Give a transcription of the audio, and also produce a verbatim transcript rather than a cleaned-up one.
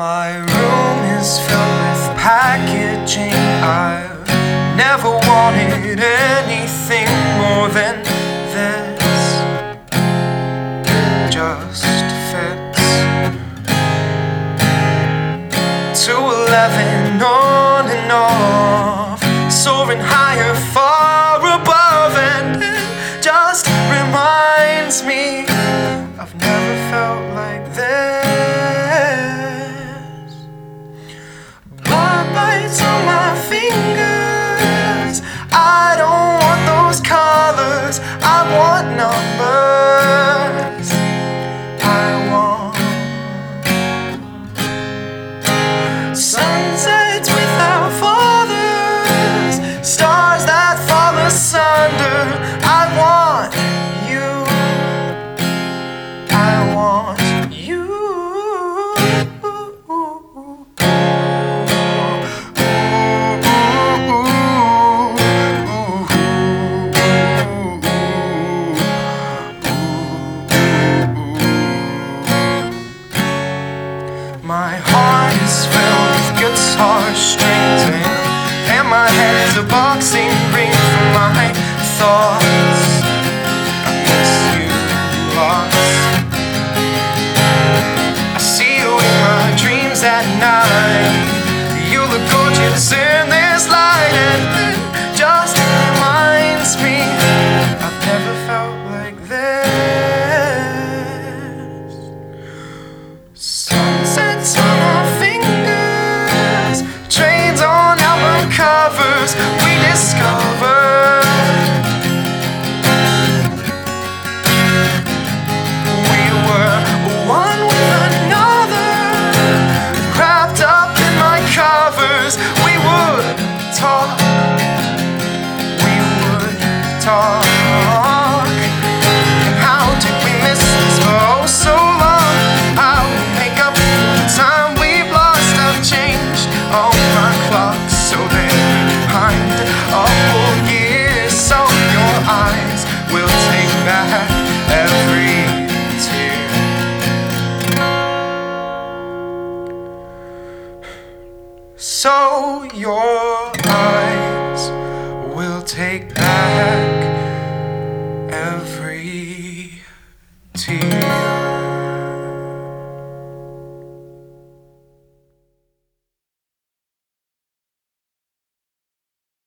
My room is filled with packaging. I've never wanted anything more than this. Just fits. two eleven on and off, soaring higher, far above, and it just reminds me I've never felt like this. Blood bites on my fingers. I don't want those colors, I want numbers. I want sunsets without fathers, stars that fall asunder. I want you. I want you. My heart is filled with guitar strings, and, and my head is a boxing ring for my thoughts. I miss you lost. I see you in my dreams at night. You look gorgeous.